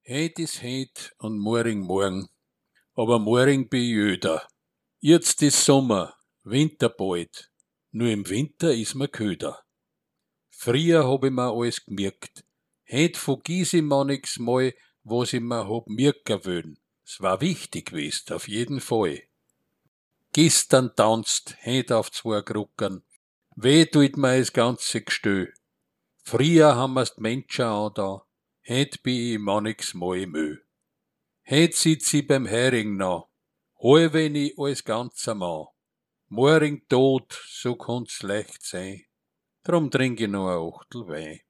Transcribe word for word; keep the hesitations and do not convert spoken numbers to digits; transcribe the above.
Heut is heut und morgen morgen, aber morgen bin ich öder. Jetzt ist Sommer, Winter bald, nur im Winter is mir köder. Früher hab ich mir alles gemerkt, heut vergiss ich manchmal mal, was ich mir hab merken wollen. Es war wichtig gewesen, auf jeden Fall. Gestern tanzt, heut auf zwei Gruckern, weh tut mir das ganze Gestell. Früher haben mir's die Menschen da, heut bin ich manchmal mal im Müll. Heut sitz ich beim Hering nah, hol wenn ich als ganzer Mann. Morgen tot, so kann's leicht sein, drum trink ich noch ein Achtel Wein.